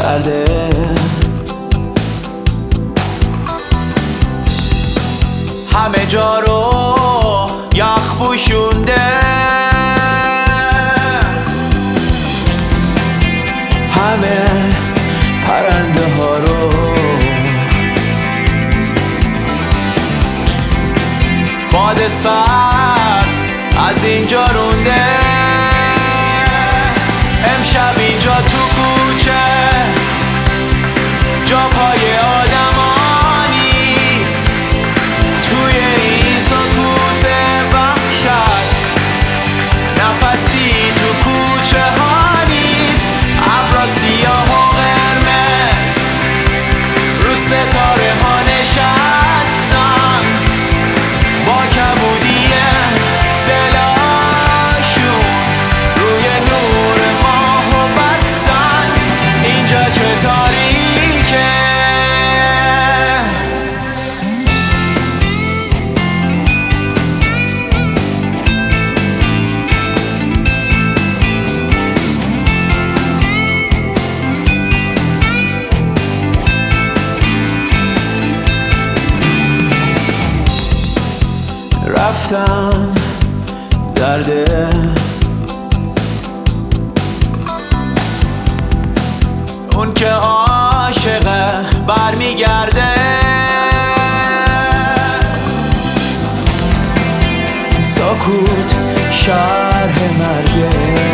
درده همه جا رو یخ پوشونده، همه پرنده ها رو باد سرد از اینجا رونده. امشب اینجا تو کوچه جا پای آدما نیست، توی این سکوت وحشت نفسی تو کوچه ها نیست. ابرا سیاه و قرمز رو ستاره ها نشستن، با کبودی دلاشون روی نور ماهو بستن. اینجا چه تاریکه، رفتن درده اون که عاشقه برمیگرده. سکوت شرح مرده،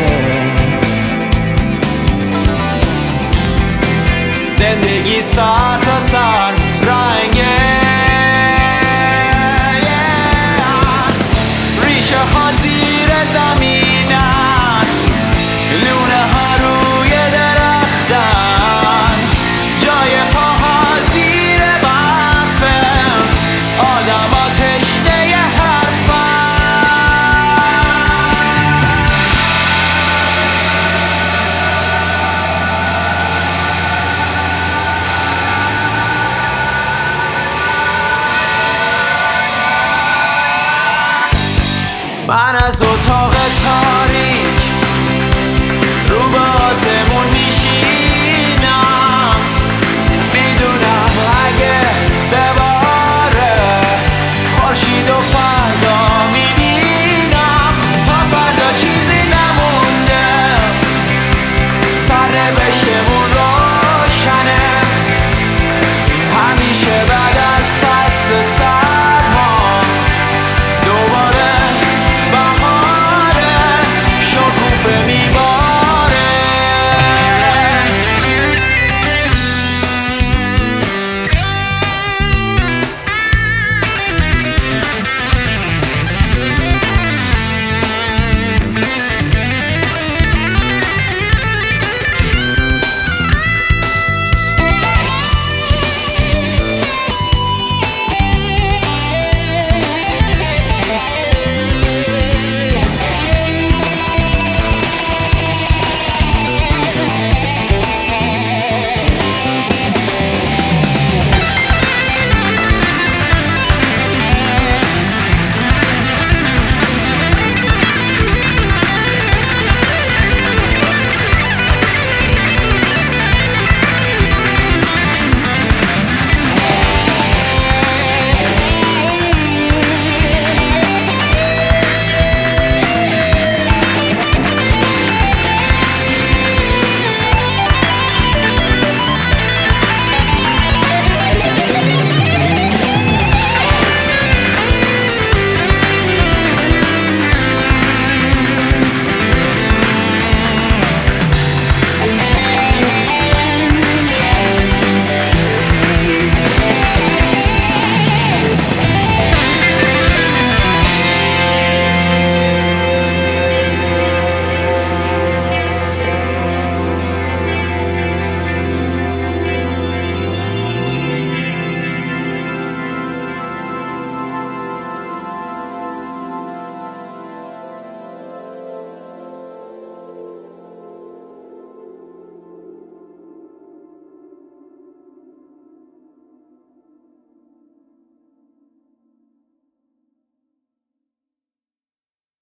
زندگی سر تا سر رنگه، ریشه ها زیر زمینن، لونه ها روی درختن، جای پاها زیر برفه، آدم ها تشنه حرفن. من از اتاق